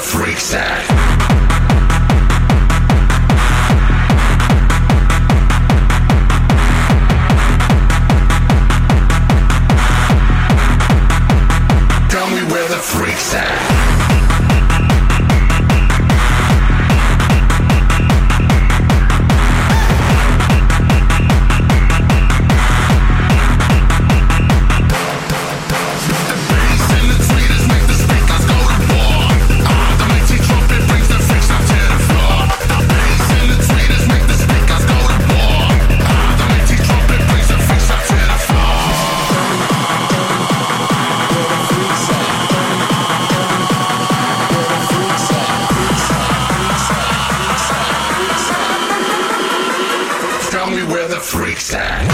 freaks at. Tell me where the freaks at. Freaks at.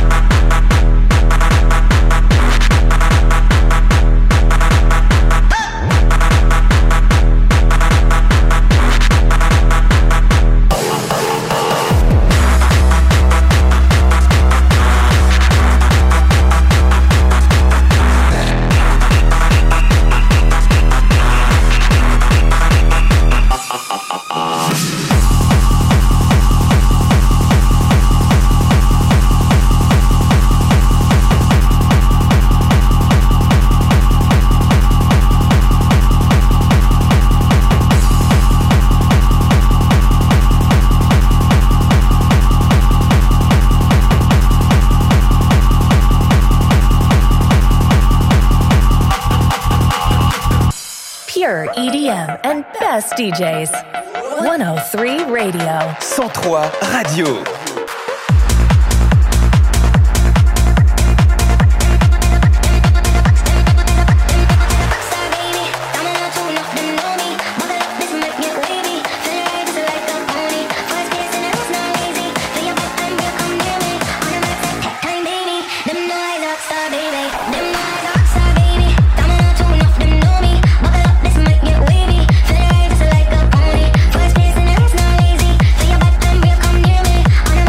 EDM and best DJs. 103 Radio. 103 Radio. First place and it's not easy. Feel your back and real, come near me.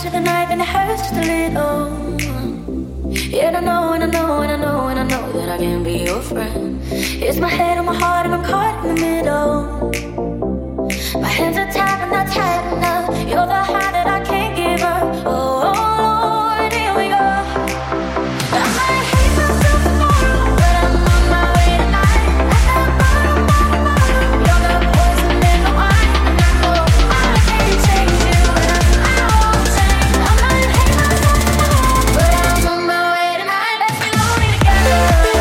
of the knife and it hurts just a little. Yeah, and I know, and I know, and I know, and I know that I can be your friend. It's my head on my heart and I'm caught in the middle. My hands are tied but not tight enough. You're the high that I can't give up. Oh, oh Lord, here we go. I might hate myself tomorrow, but I'm on my way tonight. At the bottom, bottom, bottom, you're the poison in the wine. And I know I can't change you, and I won't change. I might hate myself tomorrow, but I'm on my way tonight. Let's be lonely together.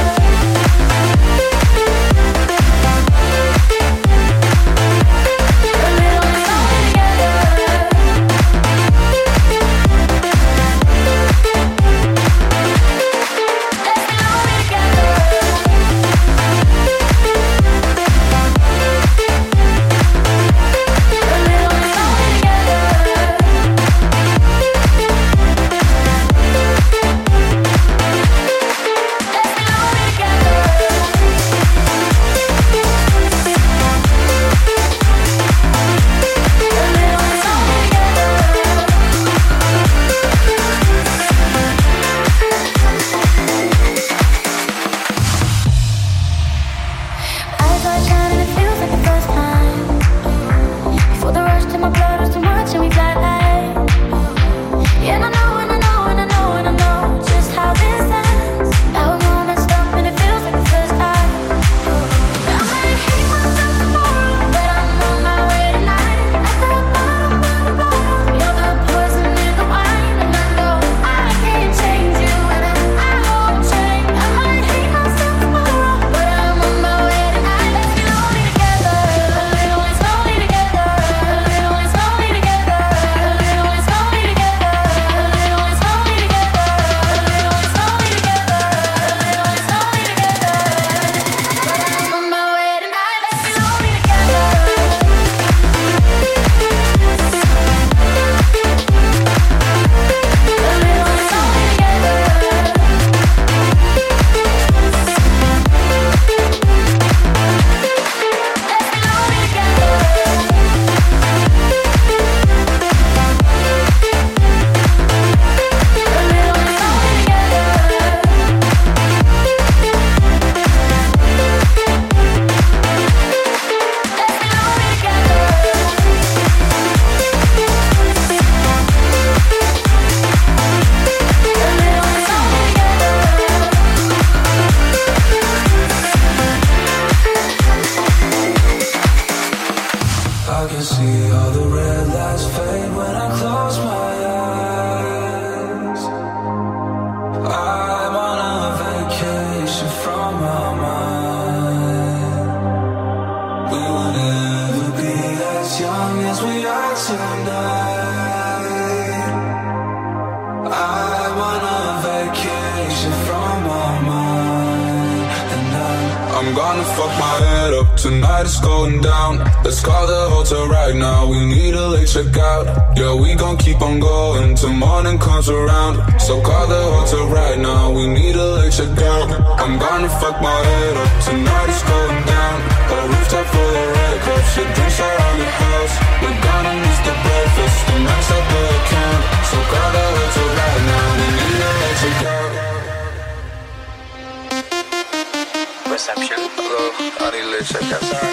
Tonight it's going down. Let's call the hotel right now. We need a late checkout. Yeah, we gon' keep on going till morning comes around. So call the hotel right now. We need a late checkout. I'm gonna fuck my head up. Tonight it's going down. A rooftop full of red cups. Shit drinks around the house. We're gonna miss the breakfast. The max up the account. So call the hotel right now. We need a late checkout. Reception. Hello, I need a late checkout. Sorry.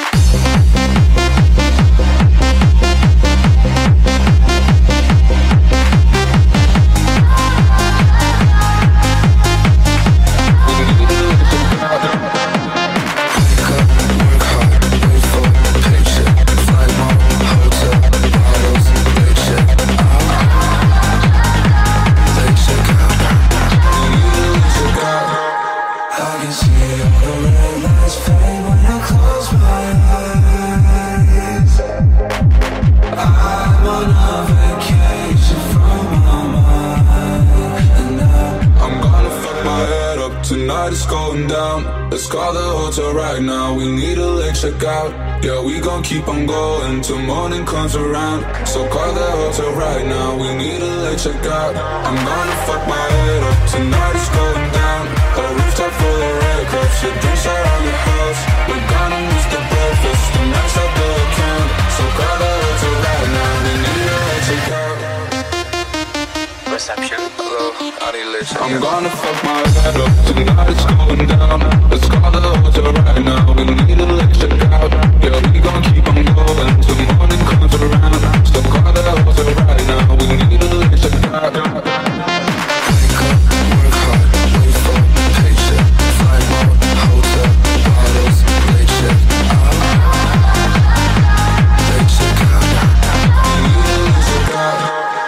Tonight it's going down. Let's call the hotel right now. We need a late checkout. Yeah, we gon' keep on going till morning comes around. So call the hotel right now. We need a late checkout. I'm gonna fuck my head up. Tonight it's going down. A rooftop full of red cups. Shit drinks around the house. We're gonna miss the breakfast. The max up the account. So call the hotel right now. We need a late checkout. Reception, hello, annihilation. I'm gonna fuck my head up. Tonight it's going down. Let's call the hotel right now. We need a lick check out. Yeah, we gon' keep on going till morning comes around. So call the hotel right now. We need a lick check out. Wake up, work hard, wait for paycheck. Fly mode, hotel, bottles, late check. Late check out. We need a lick check out.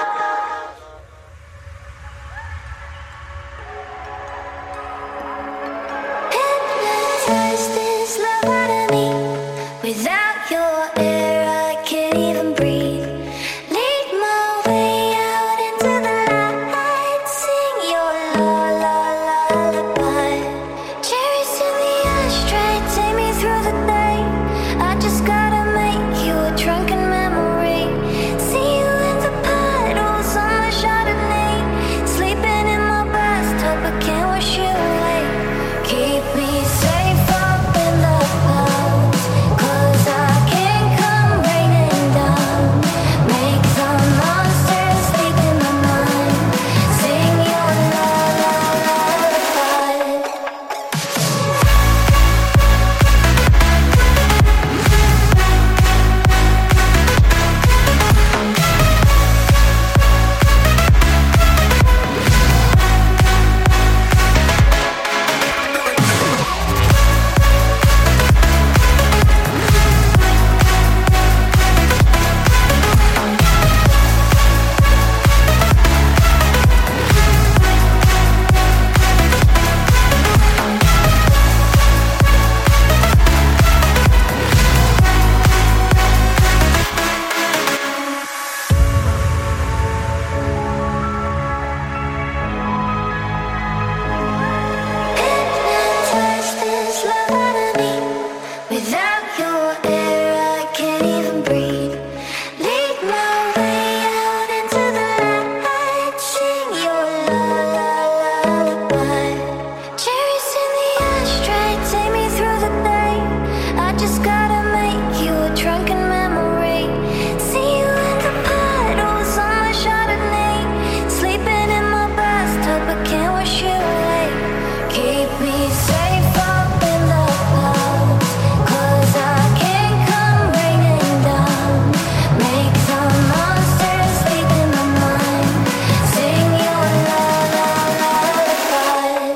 Hypnotize this love out of me. Without your air, I can't even breathe. Lead my way out into the light. Sing your lullaby. Cherries in the ashtray, take me through the day. I just gotta make you a drunken memory. See you in the puddles on my Chardonnay. Sleeping in my bathtub, I can't wash you away. Keep me safe up in the clouds, 'cause I can't come raining down. Make the monsters sleep in my mind. Sing your lullaby. Hypnotize this love out of me. Without your air, I can't even breathe. Lead my way out into the light. Sing your lullaby. Cherries in the ashtray, take me through the day. I just gotta make you a drunken memory. See you in the puddles on my Chardonnay. Sleeping in my bathtub, I can't wash you away. Keep me safe up in the clouds, 'cause I can't come raining down. Make the monsters sleep in my mind. Sing your lullaby.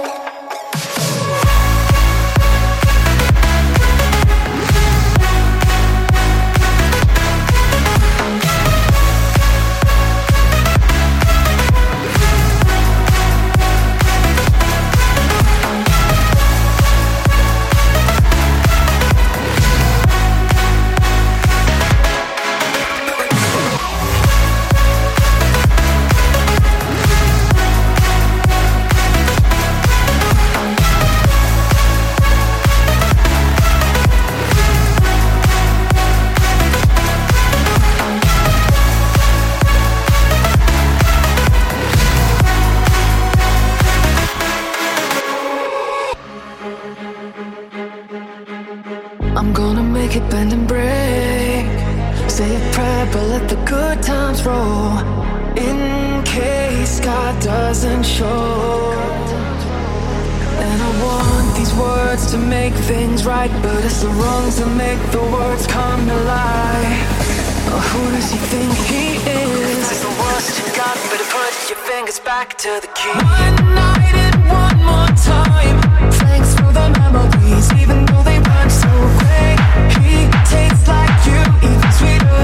I'm gonna make it bend and break. Say a prayer, but let the good times roll. In case God doesn't show. And I want these words to make things right, but it's the wrongs that make the words come to life. Oh, who does he think he is? That's the worst you got, better put your fingers back to the key. One night and one more time. Thanks for the memories, even though they weren't so great. He tastes like you, even sweeter.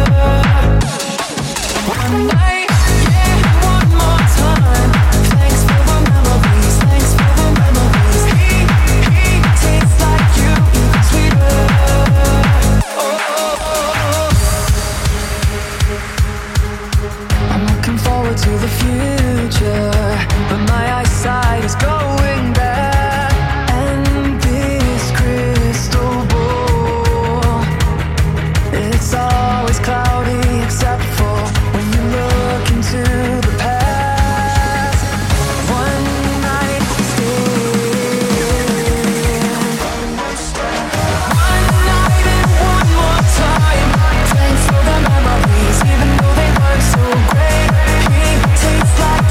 One night, yeah, one more time. Thanks for the memories, thanks for the memories. He tastes like you, even sweeter. I'm looking forward to the future, but my eyesight is going bad. And this crystal ball, it's always cloudy except for when you look into the past. One night stand. One night and one more time. Thanks for the memories, even though they weren't so great. He tastes like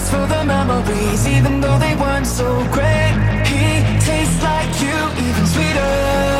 Thanks for the memories, even though they weren't so great. He tastes like you, even sweeter.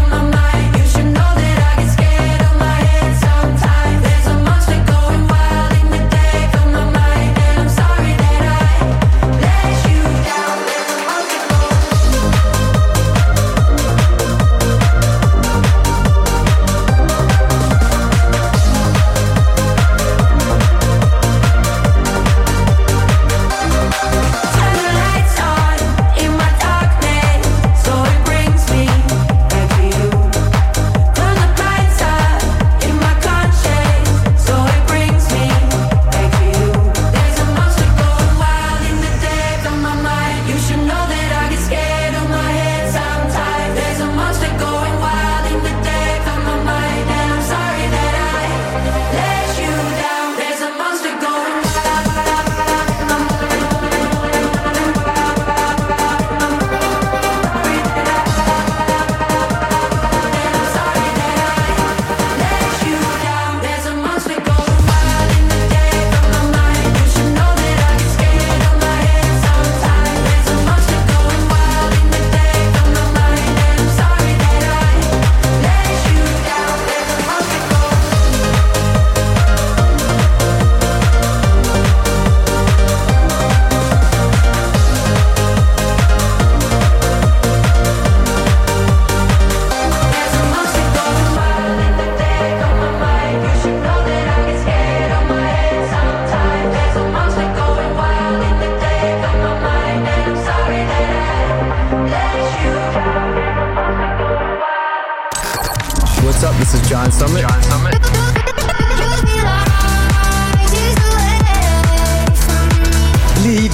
There's a monster going wild.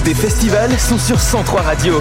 des festivals sont sur 103 Radio.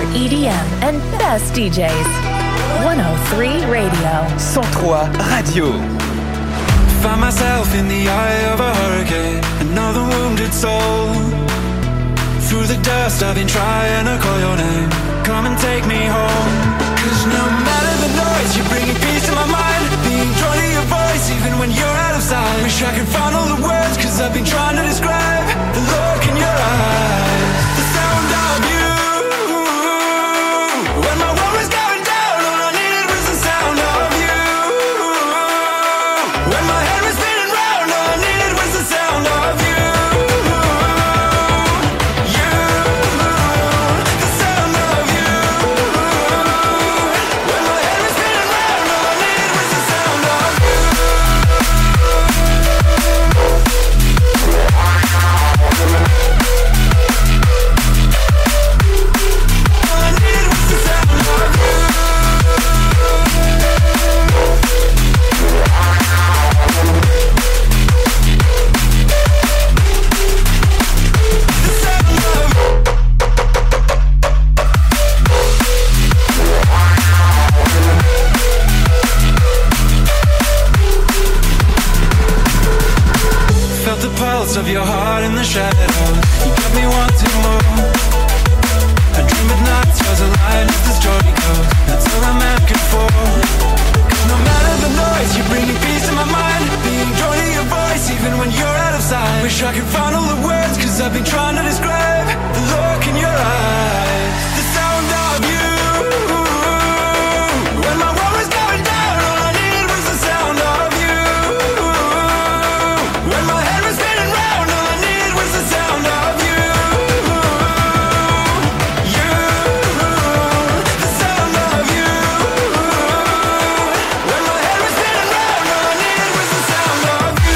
EDM and best DJs. 103 Radio. 103 Radio. Find myself in the eye of a hurricane, another wounded soul. Through the dust I've been trying to call your name. Come and take me home. Cause no matter the noise, you're bringing peace to my mind. Being drawn to your voice even when you're out of sight. Wish I could find all the words, cause I've been trying to describe the look in your eyes, the sound of you. When my world was going down, all I needed was the sound of you. When my head was spinning round, all I needed was the sound of you. Of your heart in the shadows, you got me wanting more. I dream at night, stars align as the story goes. That's all I'm asking for. Cause no matter the noise, you're bringing peace to my mind. Being drawn to your voice even when you're out of sight. Wish I could find all the words, cause I've been trying to describe the look in your eyes, the sound of you. When my world was going down, all I needed was the sound of you. When my head was spinning round, all I needed was the sound of you. You, the sound of you. When my head was spinning round, all I needed was the sound of you.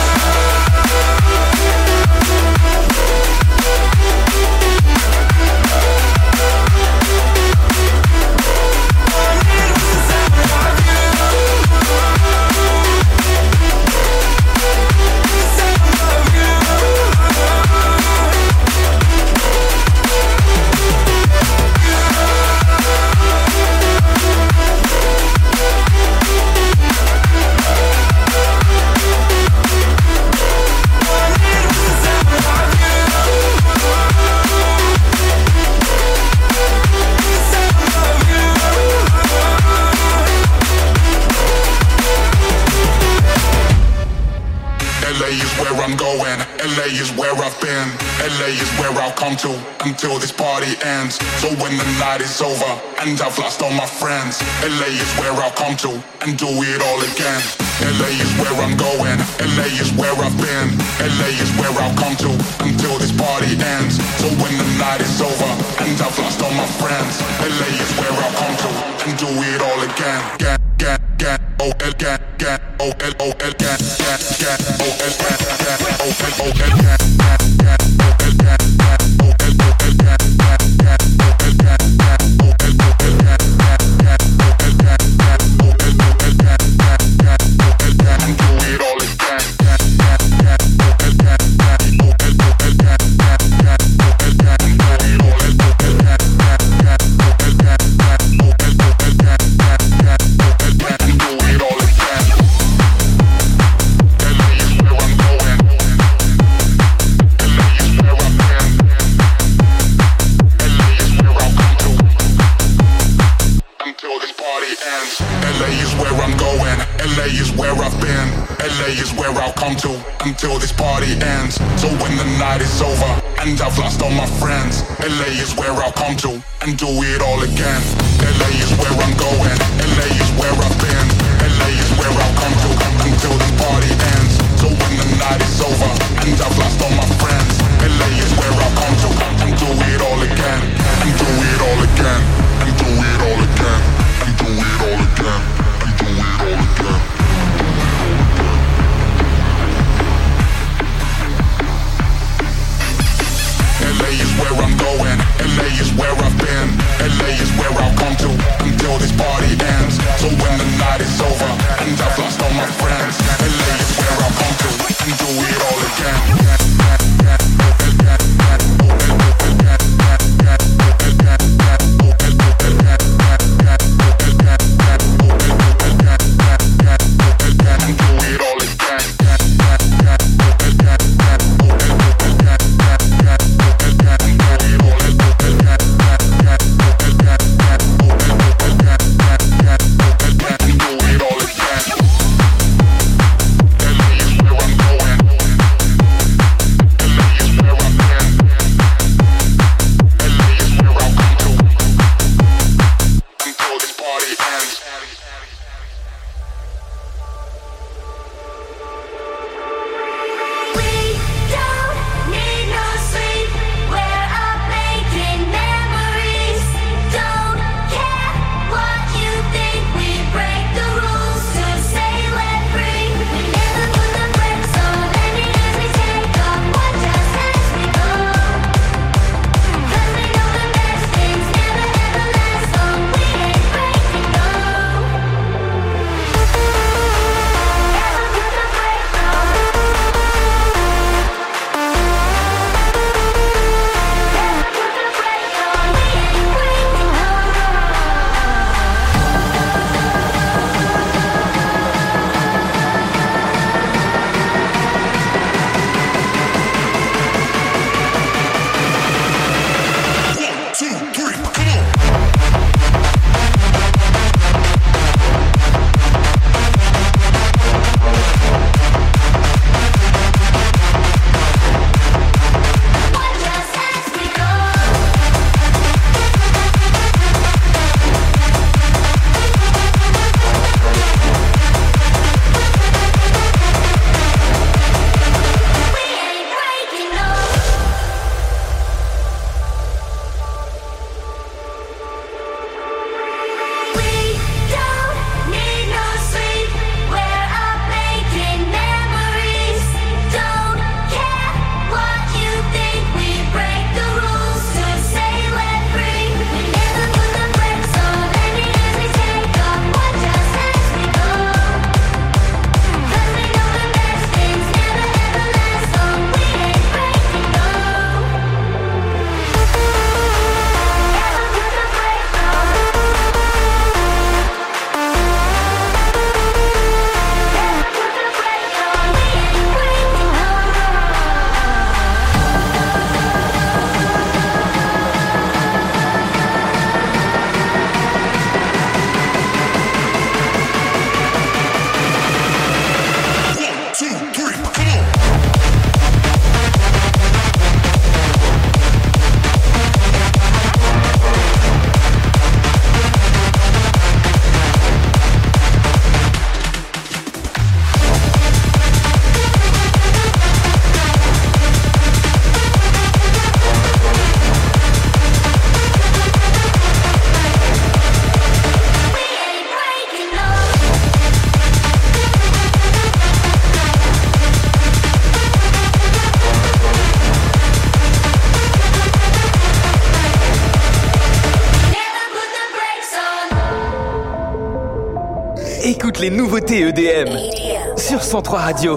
LA is where I've been, LA is where I'll come to until this party ends. So when the night is over and I've lost all my friends, LA is where I'll come to and do it all again. LA is where I'm going, LA is where I've been, LA is where I'll come to until this party ends. So when the night is over and I've lost all my friends, LA is where I'll come to and do it all again. Until this party ends. So when the night is over and I've lost all my friends, LA is where I'll come to and do it all again. LA is where I'm going, LA is where I've been, LA is where I'll come to until this party ends. So when the night is over and I've lost all my friends, LA is where I'll come to and do it all again. And do it all again. And do it all again. And do it all again. And do it all again. LA is where I'm going, LA is where I've been, LA is where I'll come to until this party Écoute les nouveautés EDM sur 103 Radio.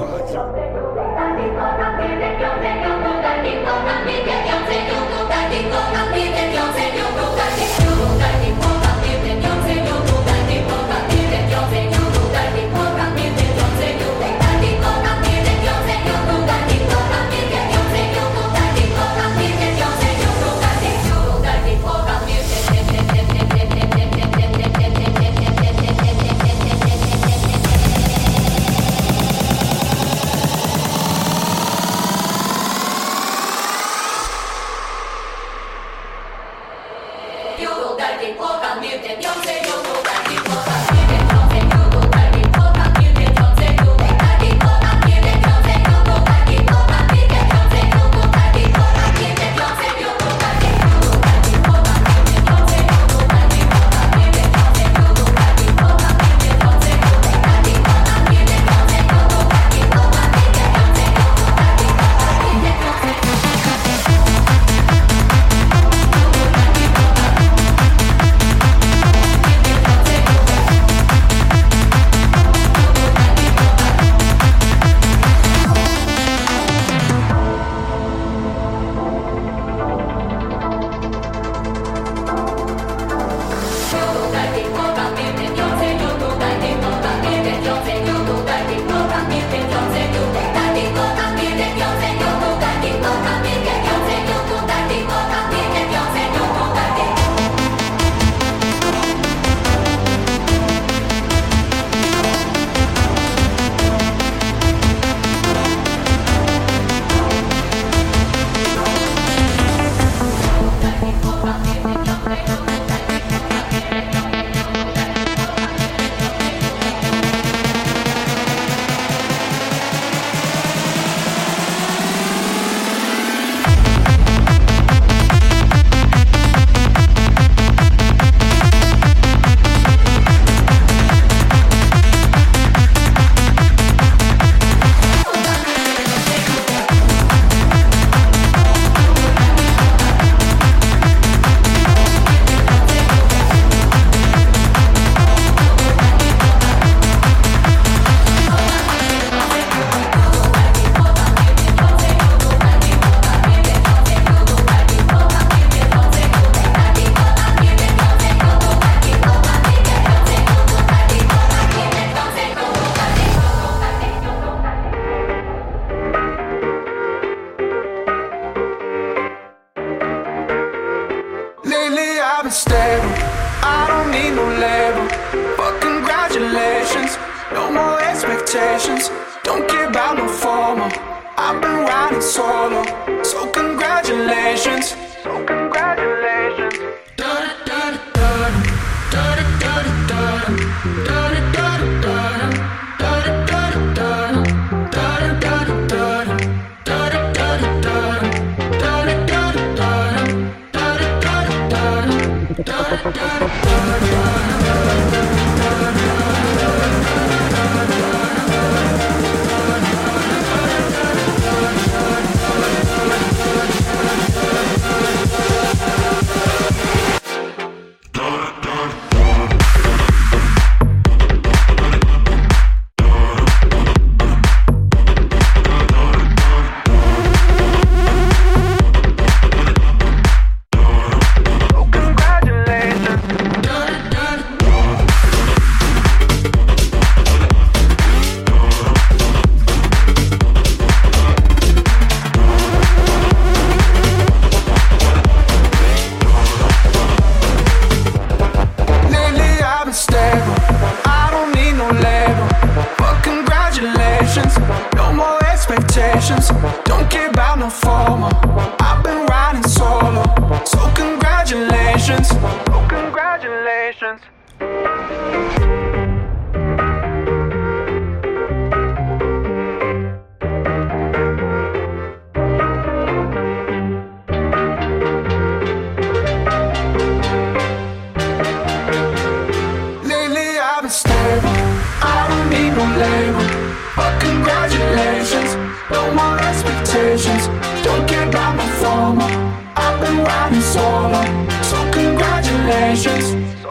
Don't care about my former. I've been riding solo. So congratulations. So congratulations.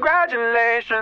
Congratulations.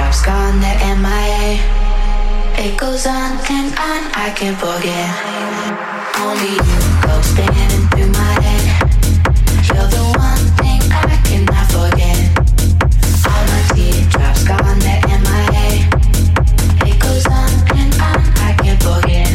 teardrops gone, they're MIA. It goes on and on, I can't forget. Only you go spinning through my head. You're the one thing I cannot forget. All my teardrops gone, they're MIA. It goes on and on, I can't forget.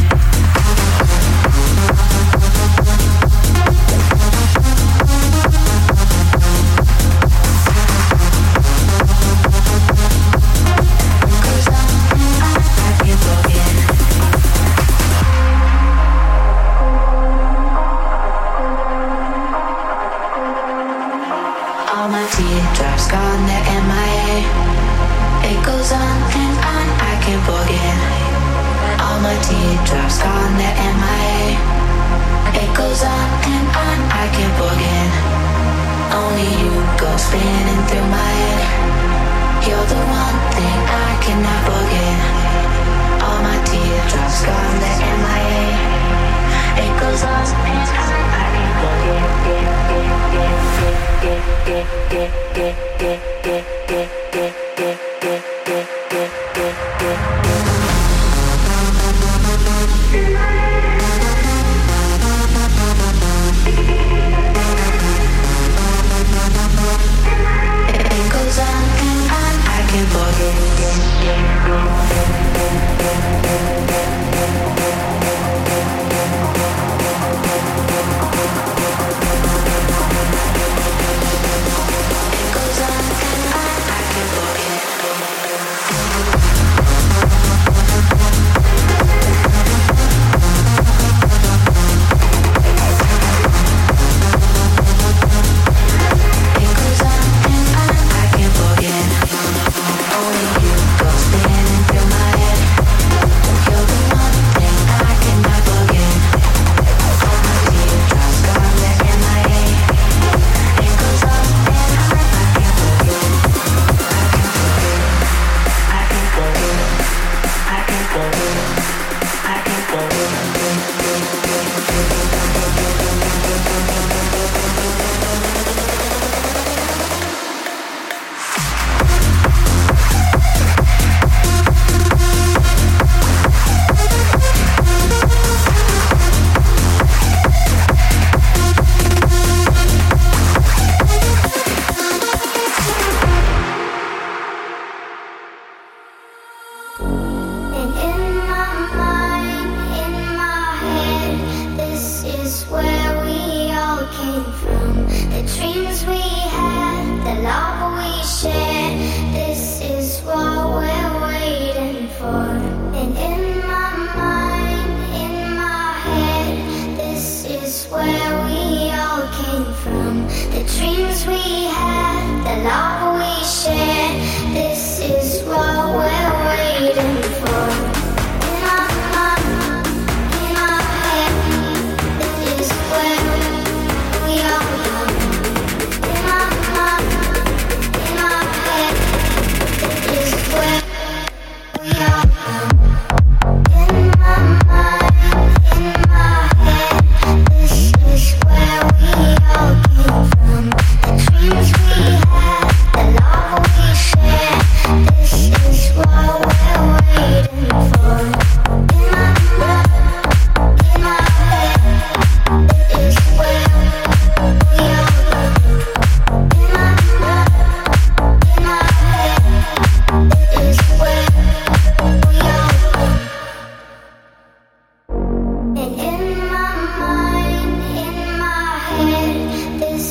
Teardrops gone, they're MIA. It goes on and on, I can't forget. All my teardrops gone, they're MIA. It goes on and on, I can't forget. Only you go spinning through my head. You're the one thing I cannot forget. All my teardrops gone, they're MIA. It goes on and on, I can't forget. It goes on and on, I can't forget.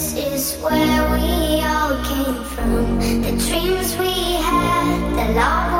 where we all came from, the dreams we had, the love